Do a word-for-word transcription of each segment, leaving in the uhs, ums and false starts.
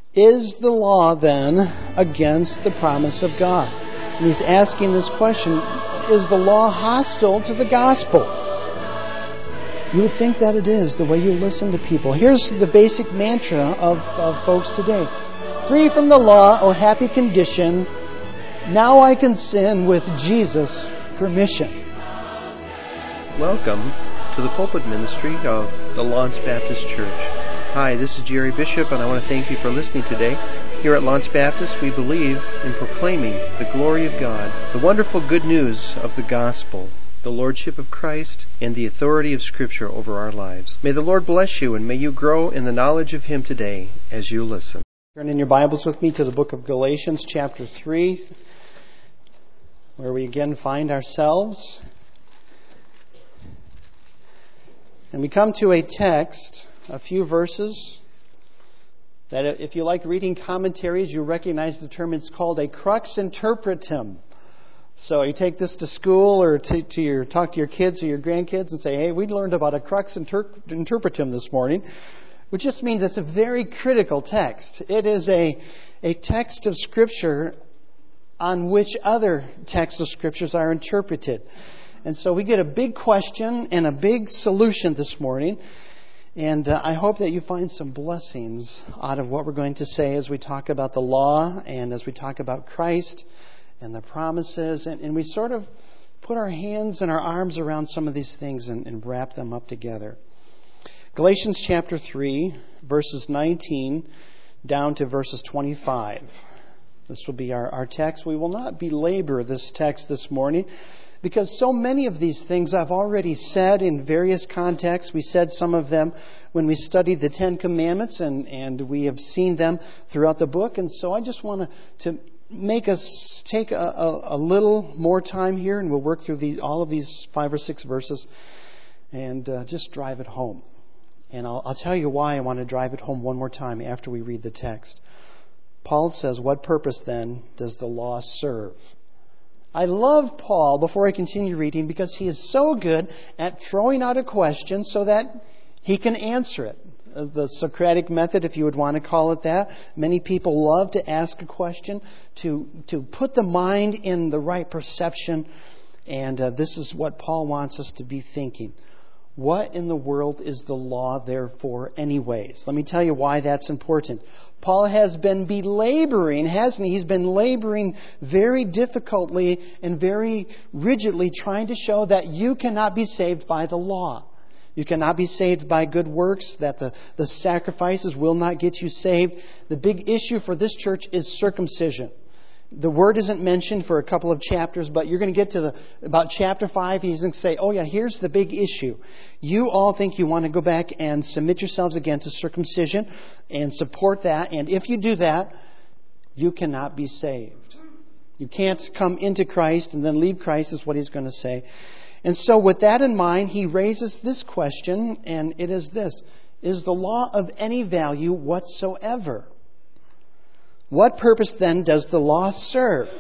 Is the law then against the promise of God? And he's asking this question, is the law hostile to the gospel? You would think that it is, the way you listen to people. Here's the basic mantra of, of folks today. Free from the law, O happy condition, now I can sin with Jesus' permission. Welcome to the pulpit ministry of the Lawrence Baptist Church. Hi, this is Jerry Bishop, and I want to thank you for listening today. Here at Lawrence Baptist, we believe in proclaiming the glory of God, the wonderful good news of the gospel, the lordship of Christ, and the authority of Scripture over our lives. May the Lord bless you, and may you grow in the knowledge of Him today as you listen. Turn in your Bibles with me to the book of Galatians, chapter three, where we again find ourselves. And we come to a text, a few verses, that if you like reading commentaries, you recognize the term. It's called a crux interpretum. So you take this to school or to, to your talk to your kids or your grandkids and say, hey, we learned about a crux inter- interpretum this morning, which just means it's a very critical text. It is a, a text of Scripture on which other texts of Scriptures are interpreted. And so we get a big question and a big solution this morning. And uh, I hope that you find some blessings out of what we're going to say as we talk about the law and as we talk about Christ and the promises. And, and we sort of put our hands and our arms around some of these things and, and wrap them up together. Galatians chapter three, verses nineteen down to verses twenty-five. This will be our, our text. We will not belabor this text this morning, because so many of these things I've already said in various contexts. We said some of them when we studied the Ten Commandments, and, and we have seen them throughout the book. And so I just want to, to make us take a, a, a little more time here, and we'll work through these, all of these five or six verses and uh, just drive it home. And I'll, I'll tell you why I want to drive it home one more time after we read the text. Paul says, what purpose then does the law serve? I love Paul, before I continue reading, because he is so good at throwing out a question so that he can answer it. The Socratic method, if you would want to call it that. Many people love to ask a question, to, to put the mind in the right perception. And uh, this is what Paul wants us to be thinking. What in the world is the law there for anyways? Let me tell you why that's important. Paul has been belaboring, hasn't he? He's been laboring very difficultly and very rigidly, trying to show that you cannot be saved by the law. You cannot be saved by good works, that the, the sacrifices will not get you saved. The big issue for this church is circumcision. The word isn't mentioned for a couple of chapters, but you're going to get to the about chapter five. He's going to say, oh yeah, here's the big issue. You all think you want to go back and submit yourselves again to circumcision and support that. And if you do that, you cannot be saved. You can't come into Christ and then leave Christ, is what he's going to say. And so with that in mind, he raises this question, and it is this. Is the law of any value whatsoever? What purpose then does the law serve?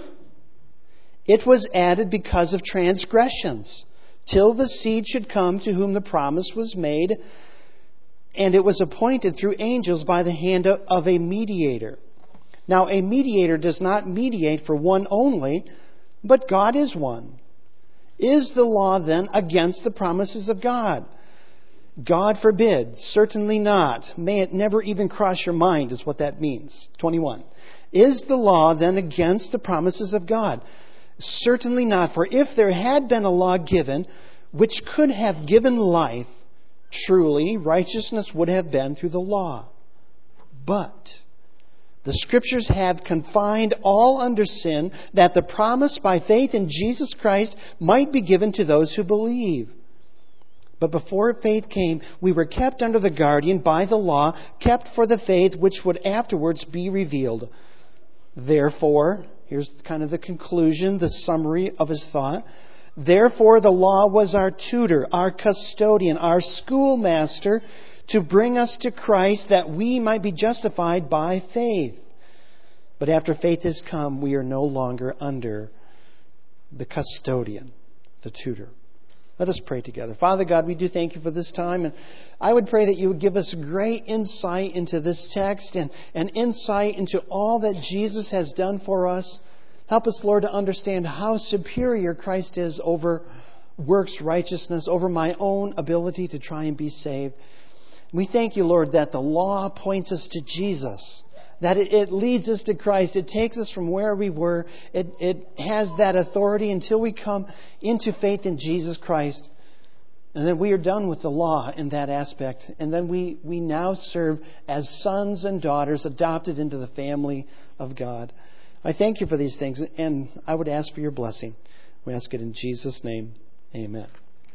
It was added because of transgressions, till the seed should come to whom the promise was made, and it was appointed through angels by the hand of a mediator. Now, a mediator does not mediate for one only, but God is one. Is the law then against the promises of God? God forbid. Certainly not. May it never even cross your mind, is what that means. twenty-one. Is the law then against the promises of God? Certainly not. For if there had been a law given which could have given life, truly righteousness would have been through the law. But the Scriptures have confined all under sin, that the promise by faith in Jesus Christ might be given to those who believe. But before faith came, we were kept under the guardian by the law, kept for the faith which would afterwards be revealed. Therefore, here's kind of the conclusion, the summary of his thought. Therefore, the law was our tutor, our custodian, our schoolmaster, to bring us to Christ, that we might be justified by faith. But after faith has come, we are no longer under the custodian, the tutor. Let us pray together. Father God, we do thank you for this time. And I would pray that you would give us great insight into this text and, and insight into all that Jesus has done for us. Help us, Lord, to understand how superior Christ is over works righteousness, over my own ability to try and be saved. We thank you, Lord, that the law points us to Jesus, that it, it leads us to Christ. It takes us from where we were. It, it has that authority until we come into faith in Jesus Christ. And then we are done with the law in that aspect. And then we, we now serve as sons and daughters adopted into the family of God. I thank you for these things, and I would ask for your blessing. We ask it in Jesus' name. Amen.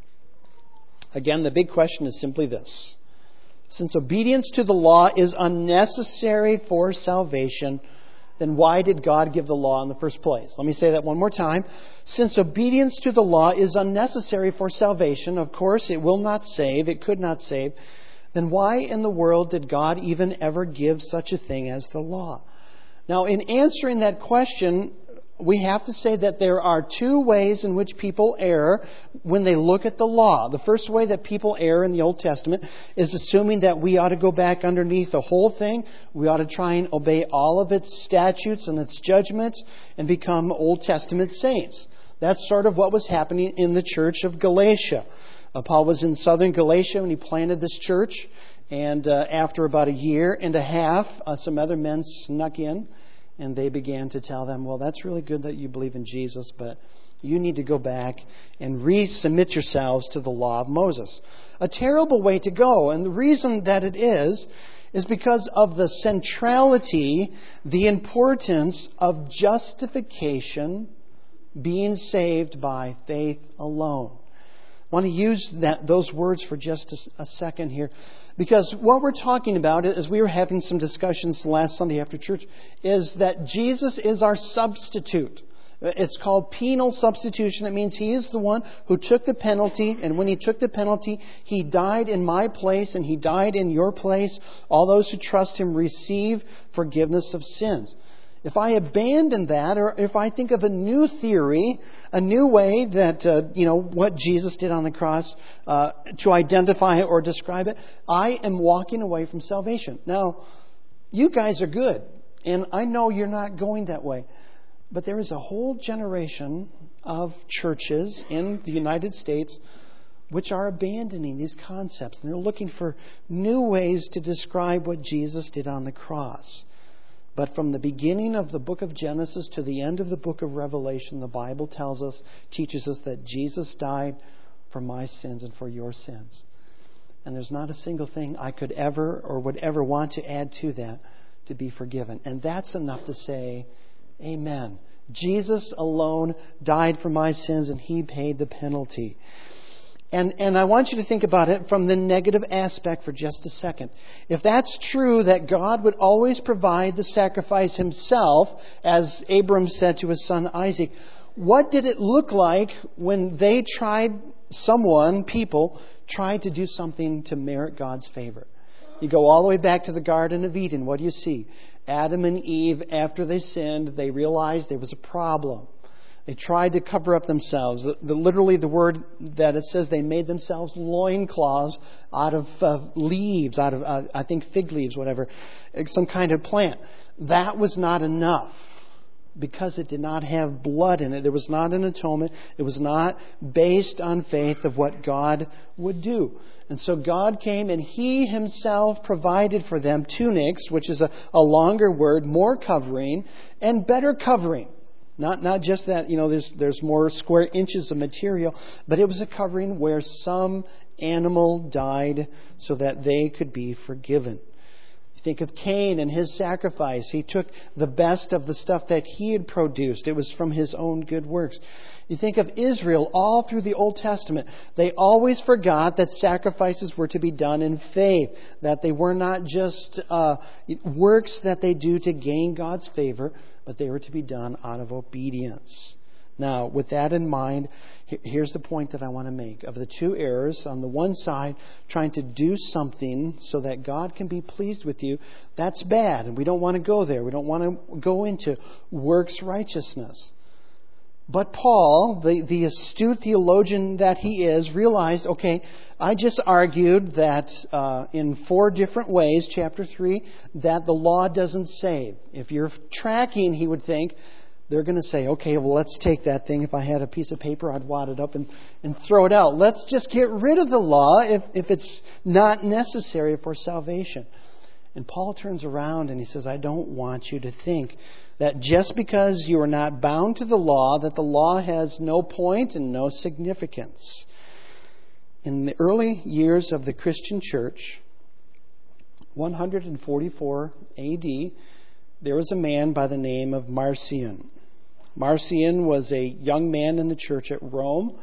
Again, the big question is simply this. Since obedience to the law is unnecessary for salvation, then why did God give the law in the first place? Let me say that one more time. Since obedience to the law is unnecessary for salvation, of course it will not save, it could not save, then why in the world did God even ever give such a thing as the law? Now, in answering that question, we have to say that there are two ways in which people err when they look at the law. The first way that people err in the Old Testament is assuming that we ought to go back underneath the whole thing. We ought to try and obey all of its statutes and its judgments and become Old Testament saints. That's sort of what was happening in the church of Galatia. Uh, Paul was in southern Galatia when he planted this church. And uh, after about a year and a half, uh, some other men snuck in. And they began to tell them, well, that's really good that you believe in Jesus, but you need to go back and resubmit yourselves to the law of Moses. A terrible way to go. And the reason that it is, is because of the centrality, the importance of justification, being saved by faith alone. I want to use that, those words for just a, a second here. Because what we're talking about, as we were having some discussions last Sunday after church, is that Jesus is our substitute. It's called penal substitution. It means He is the one who took the penalty, and when He took the penalty, He died in my place and He died in your place. All those who trust Him receive forgiveness of sins. If I abandon that, or if I think of a new theory, a new way that, uh, you know, what Jesus did on the cross, uh, to identify it or describe it, I am walking away from salvation. Now, you guys are good, and I know you're not going that way. But there is a whole generation of churches in the United States which are abandoning these concepts, and they're looking for new ways to describe what Jesus did on the cross. But from the beginning of the book of Genesis to the end of the book of Revelation, the Bible tells us, teaches us that Jesus died for my sins and for your sins. And there's not a single thing I could ever or would ever want to add to that to be forgiven. And that's enough to say, amen. Jesus alone died for my sins and He paid the penalty. And, and I want you to think about it from the negative aspect for just a second. If that's true, that God would always provide the sacrifice Himself, as Abram said to his son Isaac, what did it look like when they tried, someone, people, tried to do something to merit God's favor? You go all the way back to the Garden of Eden. What do you see? Adam and Eve, after they sinned, they realized there was a problem. They tried to cover up themselves. The, the, literally, the word that it says they made themselves loincloths out of uh, leaves, out of, uh, I think, fig leaves, whatever, some kind of plant. That was not enough because it did not have blood in it. There was not an atonement. It was not based on faith of what God would do. And so God came and He Himself provided for them tunics, which is a, a longer word, more covering, and better covering. Not not just that, you know, there's there's more square inches of material, but it was a covering where some animal died so that they could be forgiven. You think of Cain and his sacrifice. He took the best of the stuff that he had produced. It was from his own good works. You think of Israel all through the Old Testament. They always forgot that sacrifices were to be done in faith, that they were not just uh, works that they do to gain God's favor, but they were to be done out of obedience. Now, with that in mind, here's the point that I want to make. Of the two errors, on the one side, trying to do something so that God can be pleased with you, that's bad, and we don't want to go there. We don't want to go into works righteousness. But Paul, the, the astute theologian that he is, realized, okay, I just argued that uh, in four different ways, chapter three, that the law doesn't save. If you're tracking, he would think, they're going to say, okay, well, let's take that thing. If I had a piece of paper, I'd wad it up and, and throw it out. Let's just get rid of the law if, if it's not necessary for salvation. And Paul turns around and he says, I don't want you to think that just because you are not bound to the law, that the law has no point and no significance. In the early years of the Christian church, one forty-four A D, there was a man by the name of Marcion. Marcion was a young man in the church at Rome.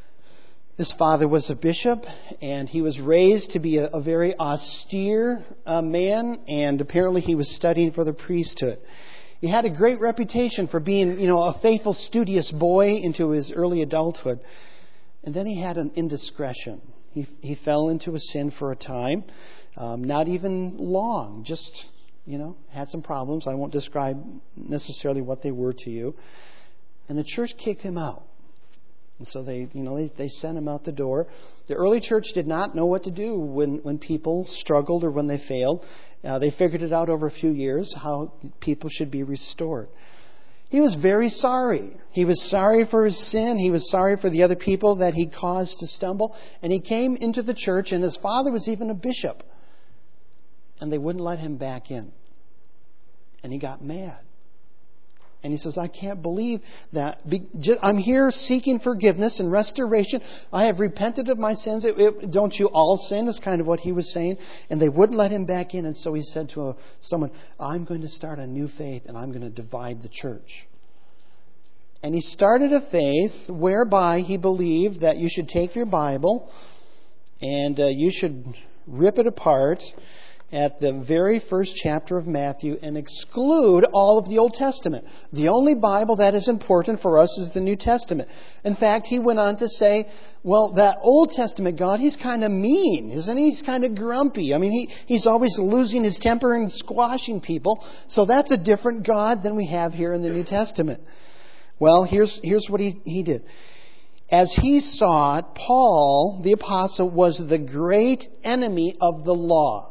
His father was a bishop, and he was raised to be a, a very austere uh, man, and apparently he was studying for the priesthood. He had a great reputation for being, you know, a faithful, studious boy into his early adulthood. And then he had an indiscretion. He, he fell into a sin for a time, um, not even long, just... You know, had some problems. I won't describe necessarily what they were to you. And the church kicked him out. And so they, you know, they, they sent him out the door. The early church did not know what to do when, when people struggled or when they failed. Uh, they figured it out over a few years, how people should be restored. He was very sorry. He was sorry for his sin. He was sorry for the other people that he caused to stumble. And he came into the church, and his father was even a bishop. And they wouldn't let him back in. And he got mad. And he says, I can't believe that. I'm here seeking forgiveness and restoration. I have repented of my sins. It, it, don't you all sin? Is kind of what he was saying. And they wouldn't let him back in. And so he said to a, someone, I'm going to start a new faith and I'm going to divide the church. And he started a faith whereby he believed that you should take your Bible and uh, you should rip it apart at the very first chapter of Matthew and exclude all of the Old Testament. The only Bible that is important for us is the New Testament. In fact, he went on to say, well, that Old Testament God, he's kind of mean, isn't he? He's kind of grumpy. I mean, he, he's always losing his temper and squashing people. So that's a different God than we have here in the New Testament. Well, here's, here's what he, he did. As he saw it, Paul, the apostle, was the great enemy of the law.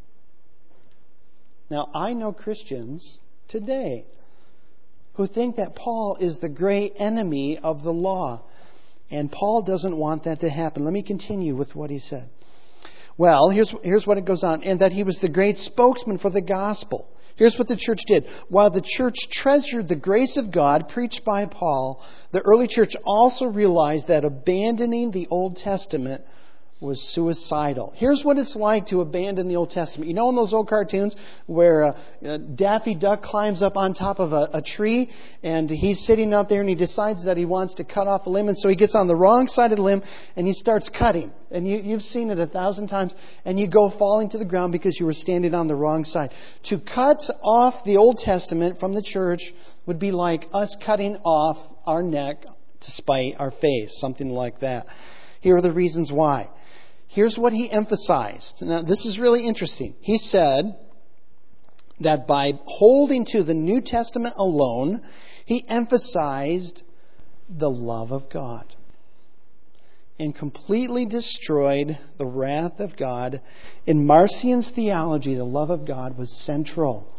Now, I know Christians today who think that Paul is the great enemy of the law. And Paul doesn't want that to happen. Let me continue with what he said. Well, here's, here's what it goes on. And that he was the great spokesman for the gospel. Here's what the church did. While the church treasured the grace of God preached by Paul, the early church also realized that abandoning the Old Testament was suicidal. Here's what it's like to abandon the Old Testament. You know in those old cartoons where uh, uh, Daffy Duck climbs up on top of a, a tree and he's sitting out there and he decides that he wants to cut off a limb, and so he gets on the wrong side of the limb and he starts cutting. And you, you've seen it a thousand times, and you go falling to the ground because you were standing on the wrong side. To cut off the Old Testament from the church would be like us cutting off our neck to spite our face, something like that. Here are the reasons why. Here's what he emphasized. Now, this is really interesting. He said that by holding to the New Testament alone, he emphasized the love of God and completely destroyed the wrath of God. In Marcion's theology, the love of God was central.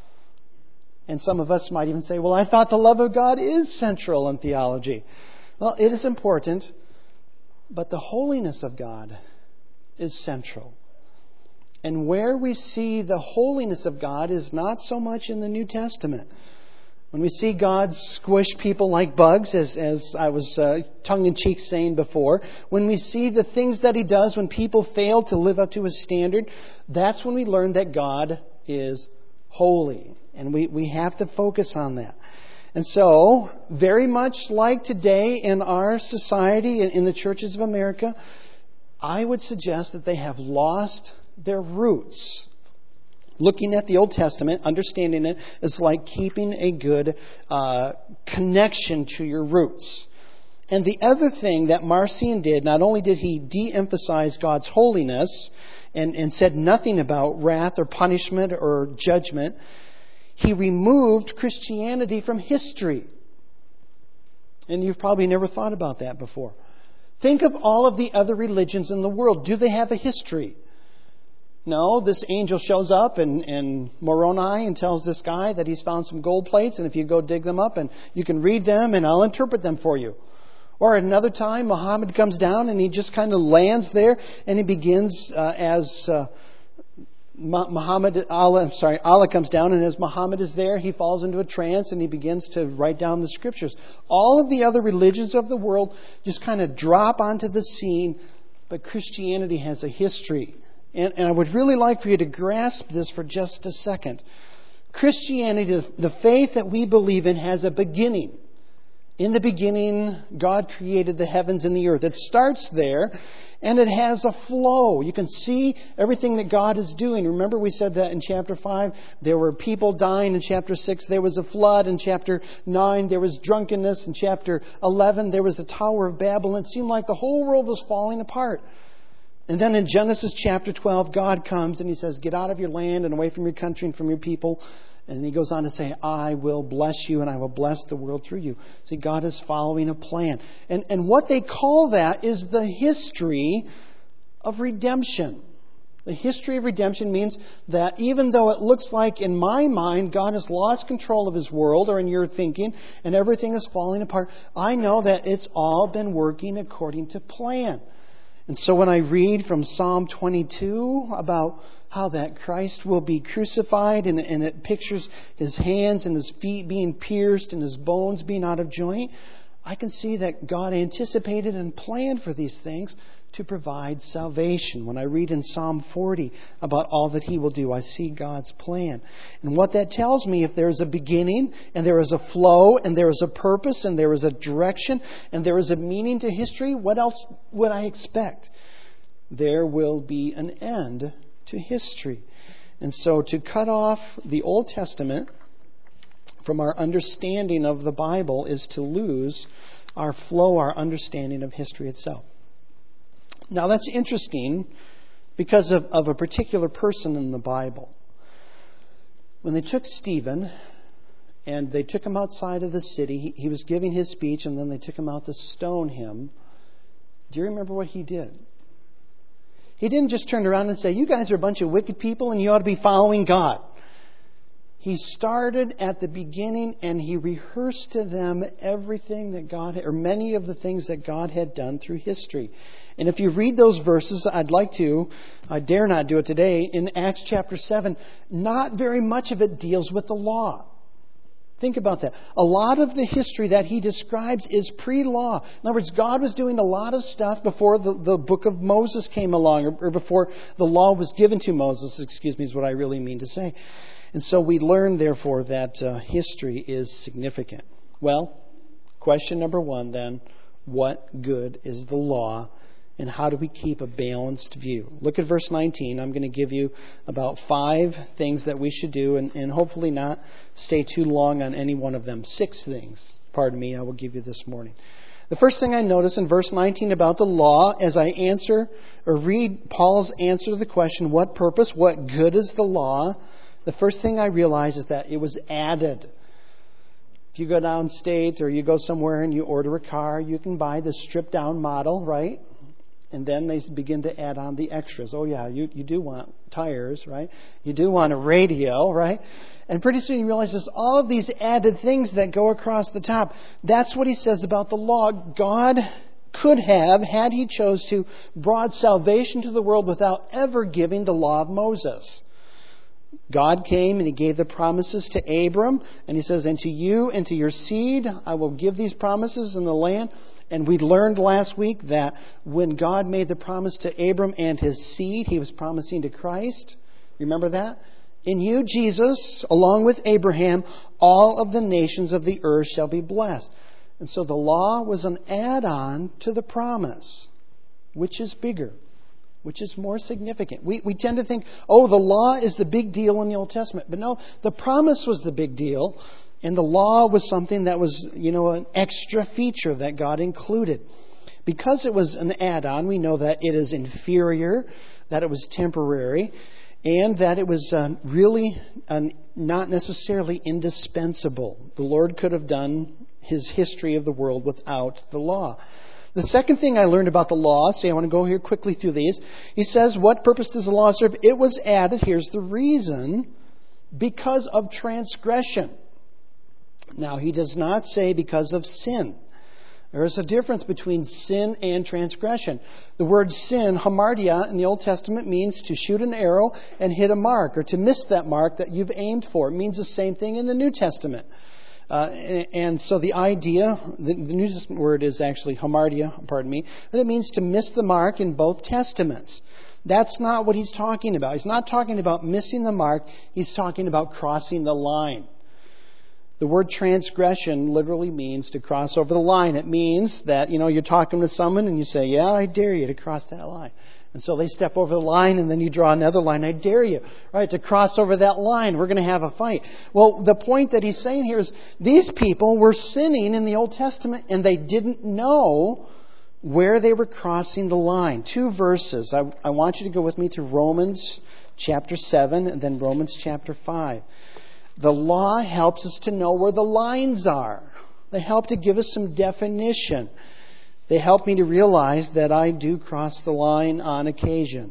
And some of us might even say, well, I thought the love of God is central in theology. Well, it is important, but the holiness of God is central. And where we see the holiness of God is not so much in the New Testament. When we see God squish people like bugs, as, as I was uh, tongue-in-cheek saying before, when we see the things that He does when people fail to live up to His standard, that's when we learn that God is holy. And we, we have to focus on that. And so, very much like today in our society, in, in the churches of America, I would suggest that they have lost their roots. Looking at the Old Testament, understanding it, is like keeping a good uh, connection to your roots. And the other thing that Marcion did, not only did he de-emphasize God's holiness and, and said nothing about wrath or punishment or judgment, he removed Christianity from history. And you've probably never thought about that before. Think of all of the other religions in the world. Do they have a history? No, this angel shows up in, in Moroni and tells this guy that he's found some gold plates, and if you go dig them up and you can read them and I'll interpret them for you. Or at another time, Muhammad comes down and he just kind of lands there and he begins uh, as uh, Muhammad, Allah, I'm sorry, Allah comes down, and as Muhammad is there, he falls into a trance and he begins to write down the scriptures. All of the other religions of the world just kind of drop onto the scene, but Christianity has a history. And, and I would really like for you to grasp this for just a second. Christianity, the faith that we believe in, has a beginning. In the beginning, God created the heavens and the earth. It starts there, and it has a flow. You can see everything that God is doing. Remember we said that in chapter five, there were people dying. In chapter six, there was a flood. In chapter nine, there was drunkenness. In chapter eleven, there was the Tower of Babel. It seemed like the whole world was falling apart. And then in Genesis chapter twelve, God comes and He says, get out of your land and away from your country and from your people. And He goes on to say, I will bless you and I will bless the world through you. See, God is following a plan. And, and what they call that is the history of redemption. The history of redemption means that even though it looks like in my mind God has lost control of His world, or in your thinking, and everything is falling apart, I know that it's all been working according to plan. And so when I read from Psalm twenty-two about how that Christ will be crucified, and, and it pictures His hands and His feet being pierced and His bones being out of joint, I can see that God anticipated and planned for these things to provide salvation. When I read in Psalm forty about all that He will do, I see God's plan. And what that tells me, if there is a beginning, and there is a flow, and there is a purpose, and there is a direction, and there is a meaning to history, what else would I expect? There will be an end to history. And so to cut off the Old Testament from our understanding of the Bible is to lose our flow, our understanding of history itself. Now that's interesting because of, of a particular person in the Bible. When they took Stephen and they took him outside of the city, he, he was giving his speech, and then they took him out to stone him. Do you remember what he did? He didn't just turn around and say, you guys are a bunch of wicked people and you ought to be following God. He started at the beginning and he rehearsed to them everything that God, or many of the things that God had done through history. And if you read those verses, I'd like to, I dare not do it today, in Acts chapter seven, not very much of it deals with the law. Think about that. A lot of the history that he describes is pre-law. In other words, God was doing a lot of stuff before the, the book of Moses came along, or, or before the law was given to Moses, excuse me, is what I really mean to say. And so we learn, therefore, that uh, history is significant. Well, question number one then, what good is the law? And how do we keep a balanced view? Look at verse nineteen. I'm going to give you about five things that we should do, and, and hopefully not stay too long on any one of them. Six things, pardon me, I will give you this morning. The first thing I notice in verse nineteen about the law, as I answer or read Paul's answer to the question, what purpose, what good is the law? The first thing I realize is that it was added. If you go downstate or you go somewhere and you order a car, you can buy the stripped down model, right? And then they begin to add on the extras. Oh, yeah, you, you do want tires, right? You do want a radio, right? And pretty soon you realize there's all of these added things that go across the top. That's what he says about the law. God could have, had He chose to, brought salvation to the world without ever giving the law of Moses. God came and He gave the promises to Abram. And He says, and to you and to your seed I will give these promises in the land. And we learned last week that when God made the promise to Abram and his seed, He was promising to Christ. Remember that? In you, Jesus, along with Abraham, all of the nations of the earth shall be blessed. And so the law was an add-on to the promise. Which is bigger? Which is more significant? We, we tend to think, oh, the law is the big deal in the Old Testament. But no, the promise was the big deal. And the law was something that was, you know, an extra feature that God included. Because it was an add-on, we know that it is inferior, that it was temporary, and that it was uh, really uh, not necessarily indispensable. The Lord could have done his history of the world without the law. The second thing I learned about the law, see, I want to go here quickly through these. He says, what purpose does the law serve? It was added, here's the reason, because of transgression. Now, he does not say because of sin. There is a difference between sin and transgression. The word sin, hamartia, in the Old Testament means to shoot an arrow and hit a mark, or to miss that mark that you've aimed for. It means the same thing in the New Testament. Uh, and, and so the idea, the, the New Testament word is actually hamartia, pardon me, but it means to miss the mark in both Testaments. That's not what he's talking about. He's not talking about missing the mark. He's talking about crossing the line. The word transgression literally means to cross over the line. It means that, you know, you're talking to someone and you say, yeah, I dare you to cross that line. And so they step over the line and then you draw another line. I dare you, right, to cross over that line. We're going to have a fight. Well, the point that he's saying here is these people were sinning in the Old Testament and they didn't know where they were crossing the line. Two verses. I, I want you to go with me to Romans chapter seven and then Romans chapter five. The law helps us to know where the lines are. They help to give us some definition. They help me to realize that I do cross the line on occasion.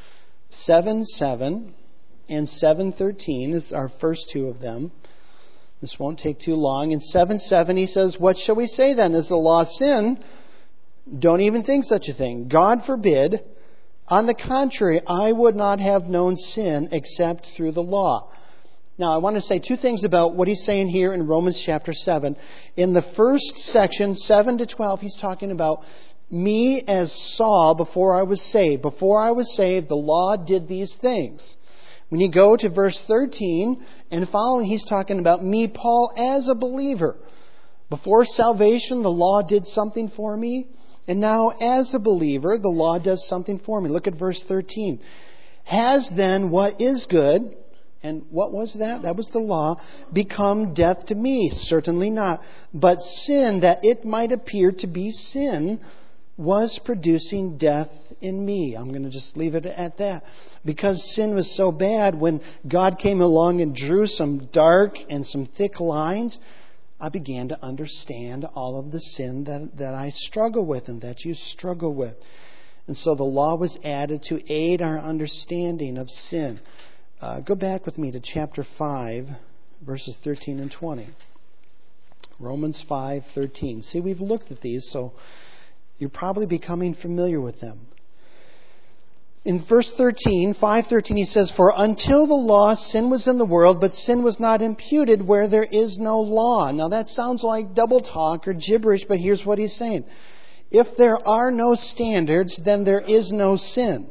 seven seven and seven thirteen is our first two of them. This won't take too long. In seven seven he says, what shall we say then? Is the law sin? Don't even think such a thing. God forbid. On the contrary, I would not have known sin except through the law. Now, I want to say two things about what he's saying here in Romans chapter seven. In the first section, seven to twelve, he's talking about me as Saul before I was saved. Before I was saved, the law did these things. When you go to verse thirteen and following, he's talking about me, Paul, as a believer. Before salvation, the law did something for me. And now, as a believer, the law does something for me. Look at verse thirteen. Has then what is good... And what was that? That was the law. Become death to me? Certainly not. But sin, that it might appear to be sin, was producing death in me. I'm going to just leave it at that. Because sin was so bad, when God came along and drew some dark and some thick lines, I began to understand all of the sin that, that I struggle with and that you struggle with. And so the law was added to aid our understanding of sin. Uh, go back with me to chapter five, verses thirteen and twenty. Romans five thirteen. See, we've looked at these, so you're probably becoming familiar with them. In verse thirteen, five thirteen, he says, for until the law, sin was in the world, but sin was not imputed where there is no law. Now that sounds like double talk or gibberish, but here's what he's saying. If there are no standards, then there is no sin.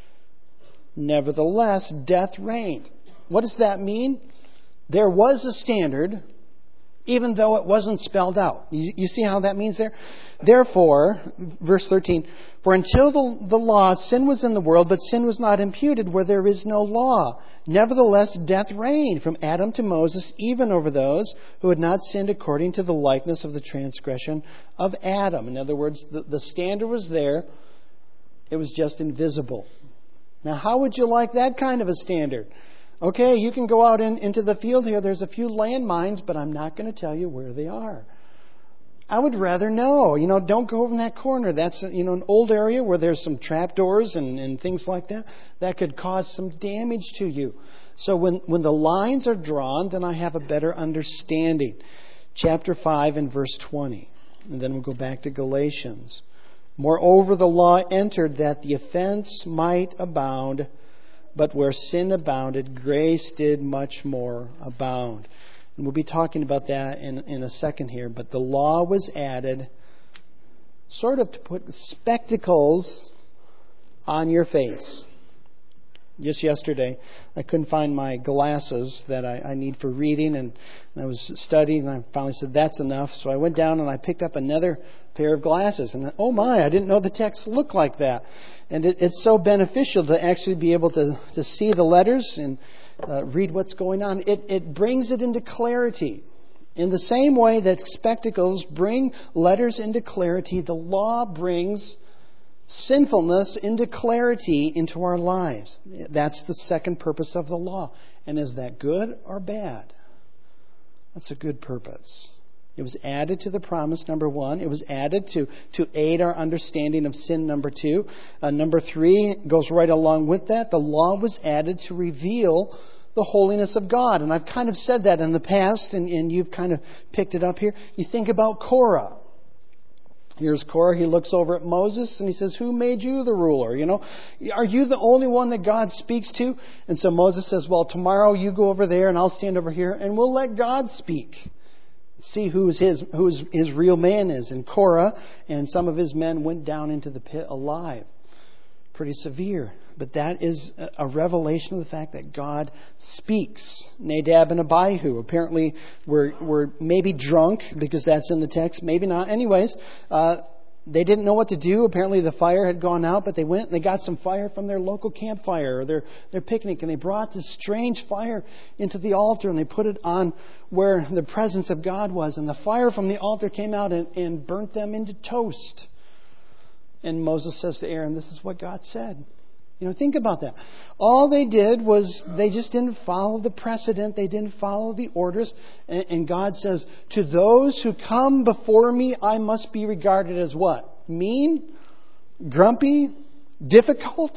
Nevertheless, death reigned. What does that mean? There was a standard, even though it wasn't spelled out. You, you see how that means there? Therefore, verse thirteen, for until the, the law, sin was in the world, but sin was not imputed where there is no law. Nevertheless, death reigned from Adam to Moses, even over those who had not sinned according to the likeness of the transgression of Adam. In other words, the, the standard was there. It was just invisible. Now, how would you like that kind of a standard? Okay, you can go out in, into the field here. There's a few landmines, but I'm not going to tell you where they are. I would rather know. You know, don't go over in that corner. That's, you know, an old area where there's some trapdoors and, and things like that. That could cause some damage to you. So when, when the lines are drawn, then I have a better understanding. Chapter five and verse twenty. And then we'll go back to Galatians. Moreover, the law entered that the offense might abound, but where sin abounded, grace did much more abound. And we'll be talking about that in, in a second here. But the law was added sort of to put spectacles on your face. Just yesterday, I couldn't find my glasses that I, I need for reading, and, and I was studying, and I finally said, that's enough. So I went down and I picked up another pair of glasses. And oh my, I didn't know the text looked like that. And it, it's so beneficial to actually be able to, to see the letters and uh, read what's going on. It, it brings it into clarity. In the same way that spectacles bring letters into clarity, the law brings sinfulness into clarity into our lives. That's the second purpose of the law. And is that good or bad? That's a good purpose. It was added to the promise, number one. It was added to, to aid our understanding of sin, number two. Uh, number three goes right along with that. The law was added to reveal the holiness of God. And I've kind of said that in the past, and, and you've kind of picked it up here. You think about Korah. Here's Korah. He looks over at Moses and he says, who made you the ruler? You know, are you the only one that God speaks to? And so Moses says, well, tomorrow you go over there and I'll stand over here and we'll let God speak. See who's his, who's his real man is. And Korah and some of his men went down into the pit alive. Pretty severe. But that is a revelation of the fact that God speaks. Nadab and Abihu apparently were, were maybe drunk, because that's in the text. Maybe not. Anyways, uh, they didn't know what to do. Apparently the fire had gone out, but they went and they got some fire from their local campfire or their, their picnic. And they brought this strange fire into the altar and they put it on where the presence of God was. And the fire from the altar came out and, and burnt them into toast. And Moses says to Aaron, this is what God said. You know, think about that. All they did was they just didn't follow the precedent. They didn't follow the orders. And, and God says, to those who come before me, I must be regarded as what? Mean? Grumpy? Difficult?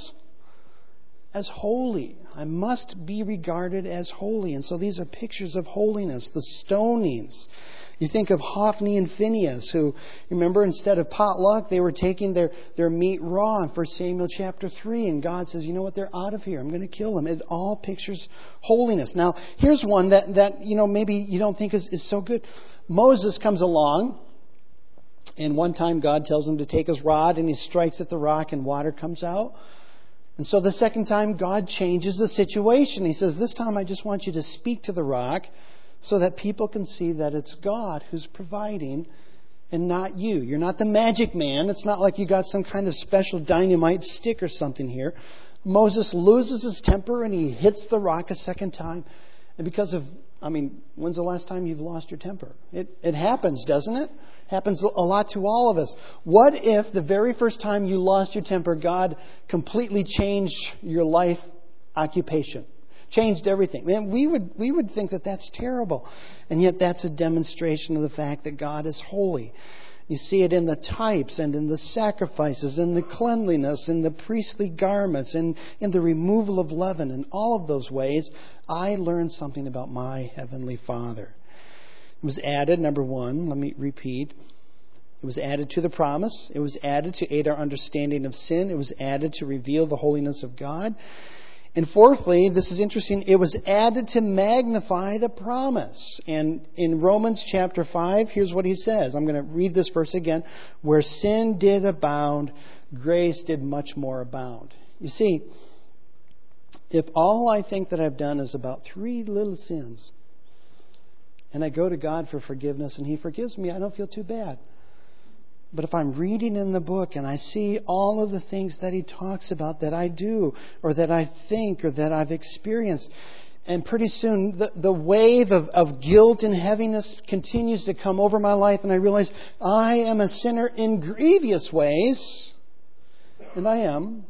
As holy. I must be regarded as holy. And so these are pictures of holiness. The stonings. You think of Hophni and Phinehas, who, remember, instead of potluck, they were taking their, their meat raw in First Samuel chapter three. And God says, you know what, they're out of here. I'm going to kill them. It all pictures holiness. Now, here's one that, that you know, maybe you don't think is, is so good. Moses comes along, and one time God tells him to take his rod, and he strikes at the rock, and water comes out. And so the second time, God changes the situation. He says, this time I just want you to speak to the rock, so that people can see that it's God who's providing and not you. You're not the magic man. It's not like you got some kind of special dynamite stick or something here. Moses loses his temper and he hits the rock a second time. And because of, I mean, when's the last time you've lost your temper? It, it happens, doesn't it? Happens a lot to all of us. What if the very first time you lost your temper, God completely changed your life occupation? Changed everything. Man, we would we would think that that's terrible. And yet that's a demonstration of the fact that God is holy. You see it in the types and in the sacrifices, in the cleanliness, in the priestly garments, and in the removal of leaven. In all of those ways, I learned something about my Heavenly Father. It was added, number one, let me repeat. It was added to the promise. It was added to aid our understanding of sin. It was added to reveal the holiness of God. And fourthly, this is interesting, it was added to magnify the promise. And in Romans chapter five, here's what he says. I'm going to read this verse again. Where sin did abound, grace did much more abound. You see, if all I think that I've done is about three little sins, and I go to God for forgiveness and He forgives me, I don't feel too bad. But if I'm reading in the book and I see all of the things that he talks about that I do or that I think or that I've experienced, and pretty soon the, the wave of, of guilt and heaviness continues to come over my life, and I realize I am a sinner in grievous ways, and I am.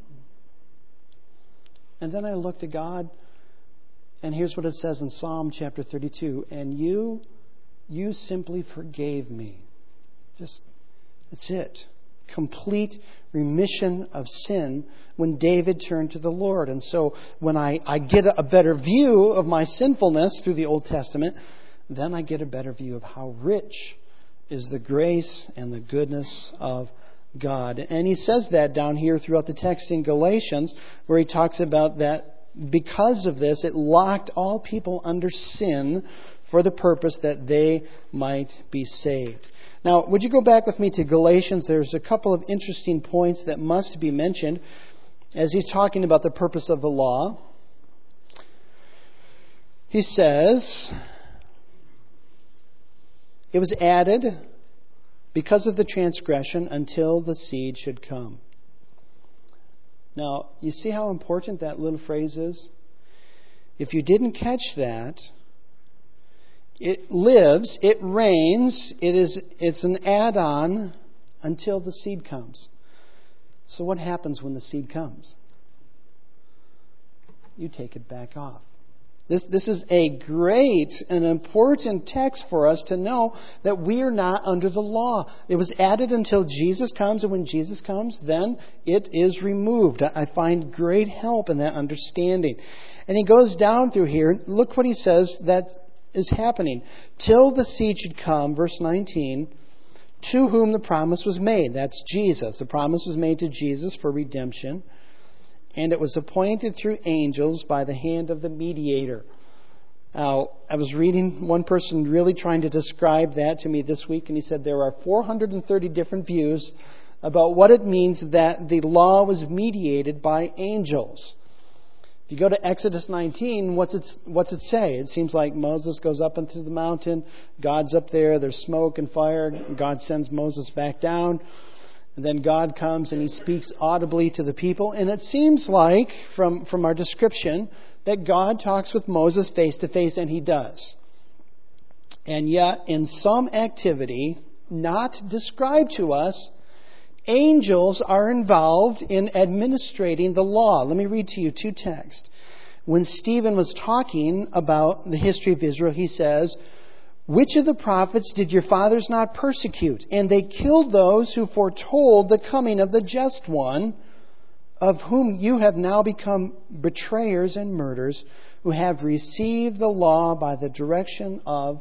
And then I look to God, and here's what it says in Psalm chapter thirty-two, and you, you simply forgave me. Just That's it. Complete remission of sin when David turned to the Lord. And so when I, I get a better view of my sinfulness through the Old Testament, then I get a better view of how rich is the grace and the goodness of God. And he says that down here throughout the text in Galatians, where he talks about that because of this, it locked all people under sin for the purpose that they might be saved. Now, would you go back with me to Galatians? There's a couple of interesting points that must be mentioned as he's talking about the purpose of the law. He says, it was added because of the transgression until the seed should come. Now, you see how important that little phrase is? If you didn't catch that, it lives, it reigns, it is, it's an add-on until the seed comes. So what happens when the seed comes? You take it back off. This, this is a great and important text for us to know that we are not under the law. It was added until Jesus comes, and when Jesus comes, then it is removed. I find great help in that understanding. And he goes down through here. Look what he says that is happening. Till the seed should come, verse nineteen, to whom the promise was made. That's Jesus. The promise was made to Jesus for redemption. And it was appointed through angels by the hand of the mediator. Now, I was reading one person really trying to describe that to me this week, and he said there are four hundred thirty different views about what it means that the law was mediated by angels. If you go to Exodus nineteen, what's it, what's it say? It seems like Moses goes up into the mountain, God's up there, there's smoke and fire, God sends Moses back down. And then God comes and he speaks audibly to the people. And it seems like, from, from our description, that God talks with Moses face to face, and he does. And yet, in some activity not described to us, angels are involved in administrating the law. Let me read to you two texts. When Stephen was talking about the history of Israel, he says, which of the prophets did your fathers not persecute? And they killed those who foretold the coming of the just one, of whom you have now become betrayers and murderers, who have received the law by the direction of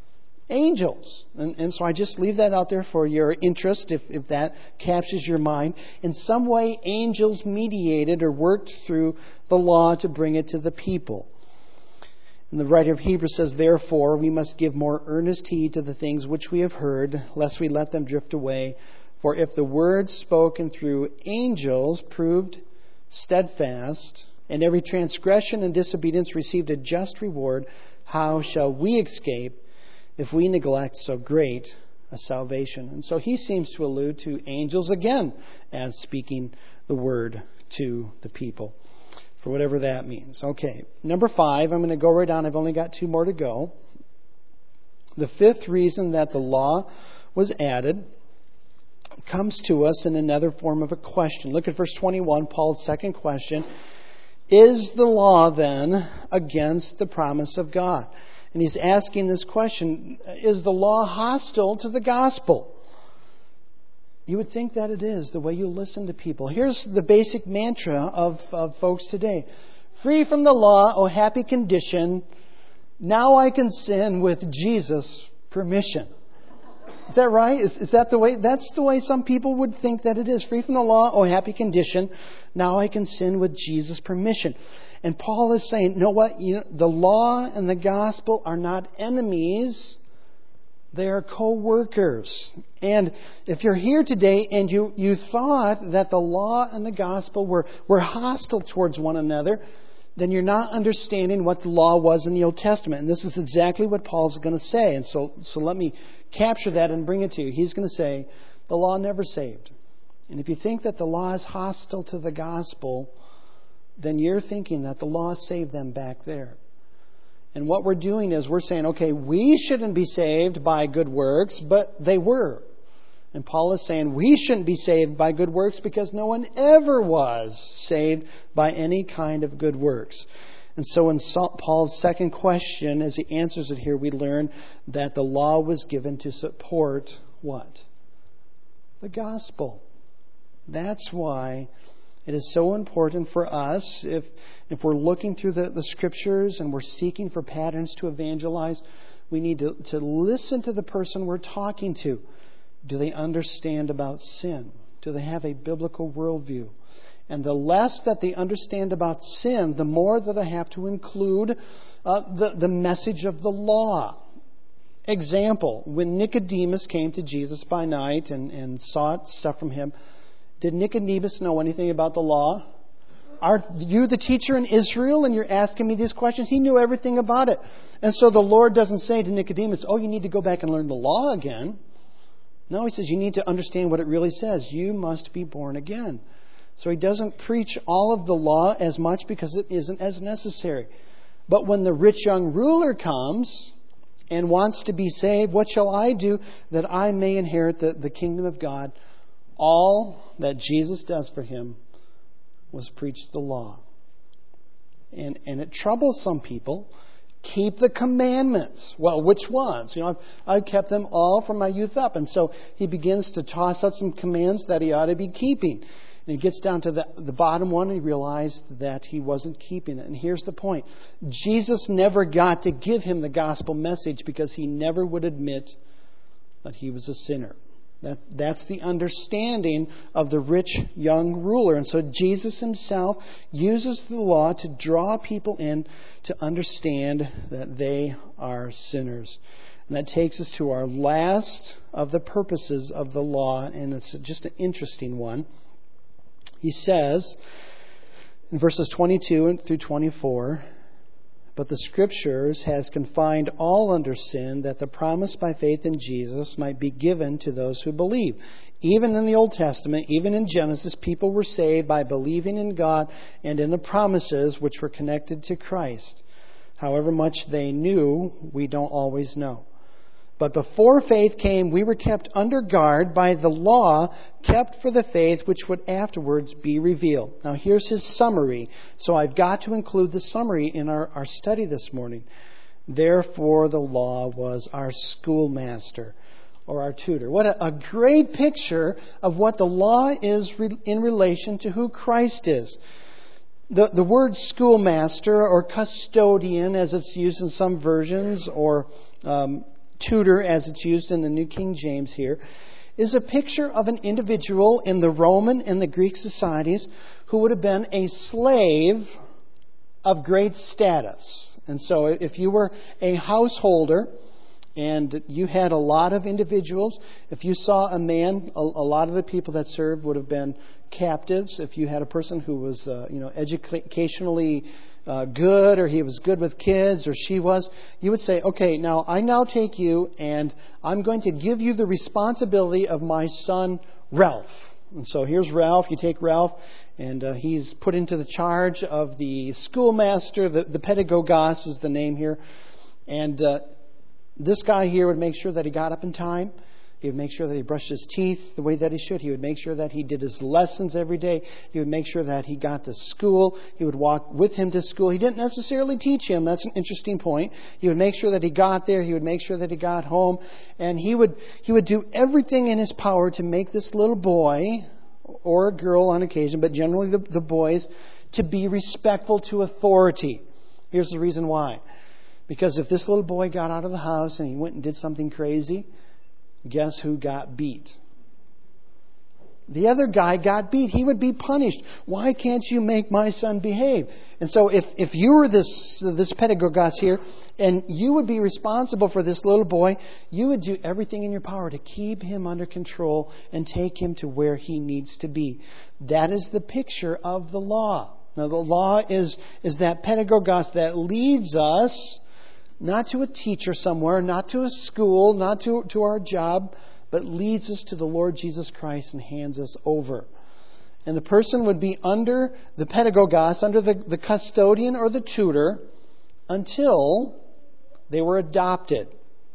angels. And, and so I just leave that out there for your interest, if, if that captures your mind. In some way, angels mediated or worked through the law to bring it to the people. And the writer of Hebrews says, therefore, we must give more earnest heed to the things which we have heard, lest we let them drift away. For if the word spoken through angels proved steadfast, and every transgression and disobedience received a just reward, how shall we escape if we neglect so great a salvation? And so he seems to allude to angels again as speaking the word to the people, for whatever that means. Okay, number five, I'm going to go right on. I've only got two more to go. The fifth reason that the law was added comes to us in another form of a question. Look at verse twenty-one, Paul's second question. Is the law then against the promise of God? And he's asking this question, is the law hostile to the gospel? You would think that it is, the way you listen to people. Here's the basic mantra of, of folks today. Free from the law, oh happy condition, now I can sin with Jesus' permission. Is that right? Is, is that the way? That's the way some people would think that it is. Free from the law, oh happy condition, now I can sin with Jesus' permission. And Paul is saying, you know what? You know, the law and the gospel are not enemies. They are co-workers. And if you're here today and you, you thought that the law and the gospel were, were hostile towards one another, then you're not understanding what the law was in the Old Testament. And this is exactly what Paul's going to say. And so, so let me capture that and bring it to you. He's going to say, the law never saved. And if you think that the law is hostile to the gospel, then you're thinking that the law saved them back there. And what we're doing is we're saying, okay, we shouldn't be saved by good works, but they were. And Paul is saying we shouldn't be saved by good works because no one ever was saved by any kind of good works. And so in Paul's second question, as he answers it here, we learn that the law was given to support what? The gospel. That's why it is so important for us, if if we're looking through the, the Scriptures and we're seeking for patterns to evangelize, we need to, to listen to the person we're talking to. Do they understand about sin? Do they have a biblical worldview? And the less that they understand about sin, the more that I have to include uh, the, the message of the law. Example, when Nicodemus came to Jesus by night and, and sought stuff from him, did Nicodemus know anything about the law? Are you the teacher in Israel and you're asking me these questions? He knew everything about it. And so the Lord doesn't say to Nicodemus, oh, you need to go back and learn the law again. No, he says you need to understand what it really says. You must be born again. So he doesn't preach all of the law as much because it isn't as necessary. But when the rich young ruler comes and wants to be saved, what shall I do that I may inherit the, the kingdom of God? All that Jesus does for him was preach the law. And, and it troubles some people Keep the commandments. Well, which ones? You know, I've, I've kept them all from my youth up. And so he begins to toss out some commands that he ought to be keeping. And he gets down to the, the bottom one and he realized that he wasn't keeping it. And here's the point. Jesus never got to give him the gospel message because he never would admit that he was a sinner. That, that's the understanding of the rich young ruler. And so Jesus himself uses the law to draw people in to understand that they are sinners. And that takes us to our last of the purposes of the law, and it's just an interesting one. He says in verses twenty-two through twenty-four, "But the Scriptures has confined all under sin, that the promise by faith in Jesus might be given to those who believe." Even in the Old Testament, even in Genesis, people were saved by believing in God and in the promises which were connected to Christ. However much they knew, we don't always know. But before faith came, we were kept under guard by the law, kept for the faith which would afterwards be revealed. Now here's his summary. So I've got to include the summary in our, our study this morning. Therefore the law was our schoolmaster, or our tutor. What a, a great picture of what the law is re, in relation to who Christ is. The, the word schoolmaster or custodian, as it's used in some versions, or um, tutor, as it's used in the New King James here, is a picture of an individual in the Roman and the Greek societies who would have been a slave of great status. And so if you were a householder and you had a lot of individuals, if you saw a man, a, a lot of the people that served would have been captives. If you had a person who was, uh, you know, educationally Uh, good, or he was good with kids, or she was, you would say, okay, now I now take you and I'm going to give you the responsibility of my son, Ralph. And so here's Ralph. You take Ralph and uh, he's put into the charge of the schoolmaster. The, the pedagogos is the name here. And uh, this guy here would make sure that he got up in time. He would make sure that he brushed his teeth the way that he should. He would make sure that he did his lessons every day. He would make sure that he got to school. He would walk with him to school. He didn't necessarily teach him. That's an interesting point. He would make sure that he got there. He would make sure that he got home. And he would he would do everything in his power to make this little boy, or a girl on occasion, but generally the, the boys, to be respectful to authority. Here's the reason why. Because if this little boy got out of the house and he went and did something crazy, guess who got beat? The other guy got beat. He would be punished. Why can't you make my son behave? And so if, if you were this, this pedagogos here, and you would be responsible for this little boy, you would do everything in your power to keep him under control and take him to where he needs to be. That is the picture of the law. Now the law is, is that pedagogos that leads us not to a teacher somewhere, not to a school, not to, to our job, but leads us to the Lord Jesus Christ and hands us over. And the person would be under the pedagogos, under the, the custodian or the tutor, until they were adopted.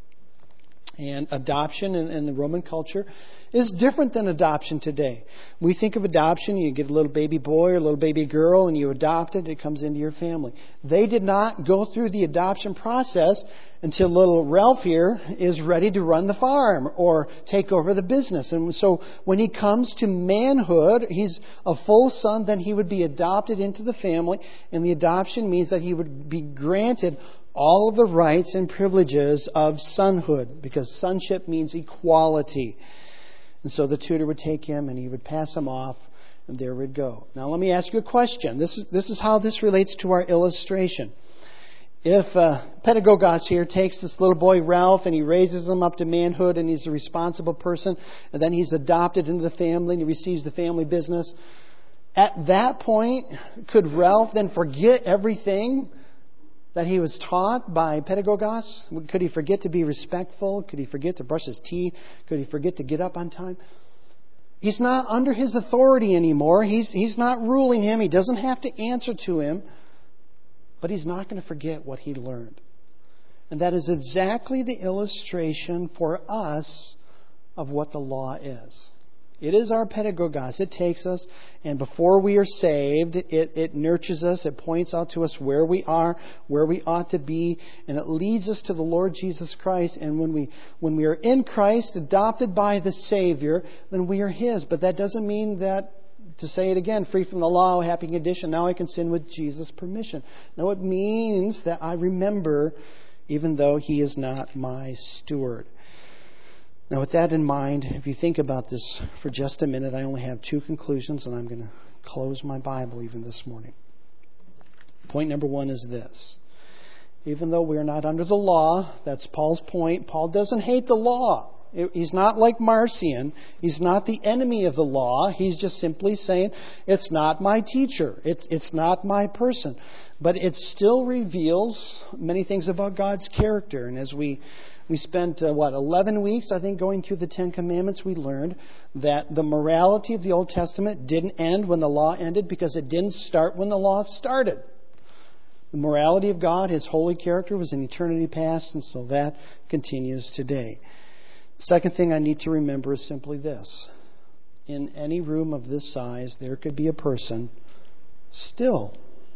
And adoption in, in the Roman culture is different than adoption today. We think of adoption, you get a little baby boy or a little baby girl and you adopt it, it comes into your family. They did not go through the adoption process until little Ralph here is ready to run the farm or take over the business. And so when he comes to manhood, he's a full son, then he would be adopted into the family. And the adoption means that he would be granted all of the rights and privileges of sonhood, because sonship means equality. And so the tutor would take him and he would pass him off, and there we'd go. Now let me ask you a question. This is this is how this relates to our illustration. If uh, pedagogos here takes this little boy Ralph and he raises him up to manhood and he's a responsible person, and then he's adopted into the family and he receives the family business, at that point, could Ralph then forget everything that he was taught by pedagogos? Could he forget to be respectful? Could he forget to brush his teeth? Could he forget to get up on time? He's not under his authority anymore. He's, he's not ruling him. He doesn't have to answer to him. But he's not going to forget what he learned. And that is exactly the illustration for us of what the law is. It is our pedagogos. It takes us, and before we are saved, it, it nurtures us. It points out to us where we are, where we ought to be, and it leads us to the Lord Jesus Christ. And when we when we are in Christ, adopted by the Savior, then we are His. But that doesn't mean that, to say it again, free from the law, happy condition, now I can sin with Jesus' permission. No, it means that I remember, even though He is not my steward. Now, with that in mind, if you think about this for just a minute, I only have two conclusions, and I'm going to close my Bible even this morning. Point number one is this. Even though we are not under the law, that's Paul's point, Paul doesn't hate the law. He's not like Marcion. He's not the enemy of the law. He's just simply saying, it's not my teacher. It's, it's not my person. But it still reveals many things about God's character. And as we we spent, uh, what, eleven weeks, I think, going through the Ten Commandments, we learned that the morality of the Old Testament didn't end when the law ended because it didn't start when the law started. The morality of God, His holy character, was in eternity past, and so that continues today. Second thing I need to remember is simply this. In any room of this size, there could be a person still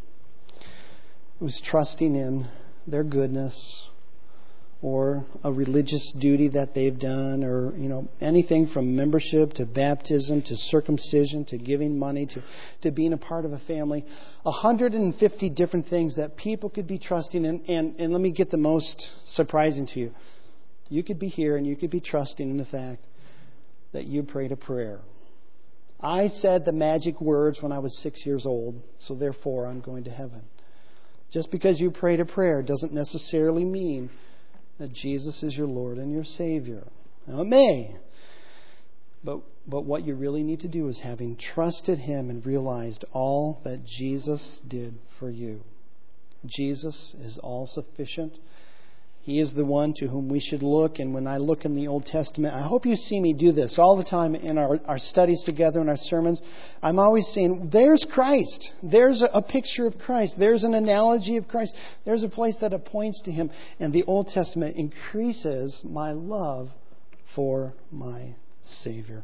who's trusting in their goodness or a religious duty that they've done, or, you know, anything from membership to baptism to circumcision to giving money to, to being a part of a family. one hundred fifty different things that people could be trusting in. And, and let me get the most surprising to you. You could be here and you could be trusting in the fact that you prayed a prayer. I said the magic words when I was six years old, so therefore I'm going to heaven. Just because you prayed a prayer doesn't necessarily mean that Jesus is your Lord and your Savior. Now it may, but but what you really need to do is, having trusted Him and realized all that Jesus did for you. Jesus is all sufficient. He is the one to whom we should look. And when I look in the Old Testament, I hope you see me do this all the time in our, our studies together, in our sermons. I'm always saying, there's Christ. There's a, a picture of Christ. There's an analogy of Christ. There's a place that points to Him. And the Old Testament increases my love for my Savior.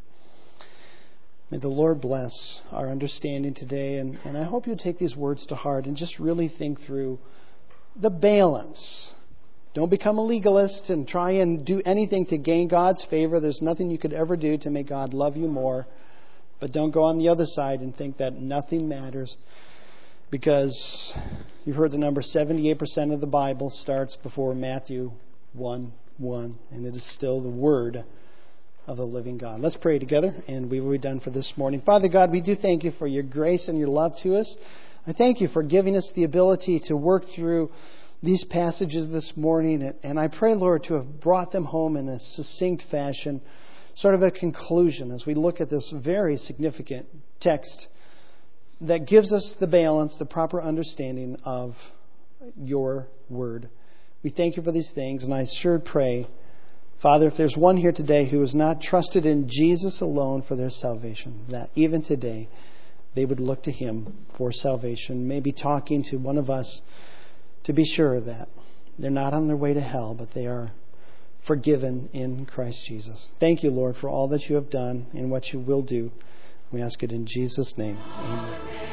May the Lord bless our understanding today. And, and I hope you take these words to heart and just really think through the balance. Don't become a legalist and try and do anything to gain God's favor. There's nothing you could ever do to make God love you more. But don't go on the other side and think that nothing matters. Because you've heard the number, seventy-eight percent of the Bible starts before Matthew one one. And it is still the Word of the living God. Let's pray together and we will be done for this morning. Father God, we do thank You for Your grace and Your love to us. I thank You for giving us the ability to work through these passages this morning, and I pray, Lord, to have brought them home in a succinct fashion, sort of a conclusion as we look at this very significant text that gives us the balance, the proper understanding of Your Word. We thank You for these things, and I sure pray, Father, if there's one here today who has not trusted in Jesus alone for their salvation, that even today they would look to Him for salvation, maybe talking to one of us to be sure that they're not on their way to hell, but they are forgiven in Christ Jesus. Thank You, Lord, for all that You have done and what You will do. We ask it in Jesus' name. Amen.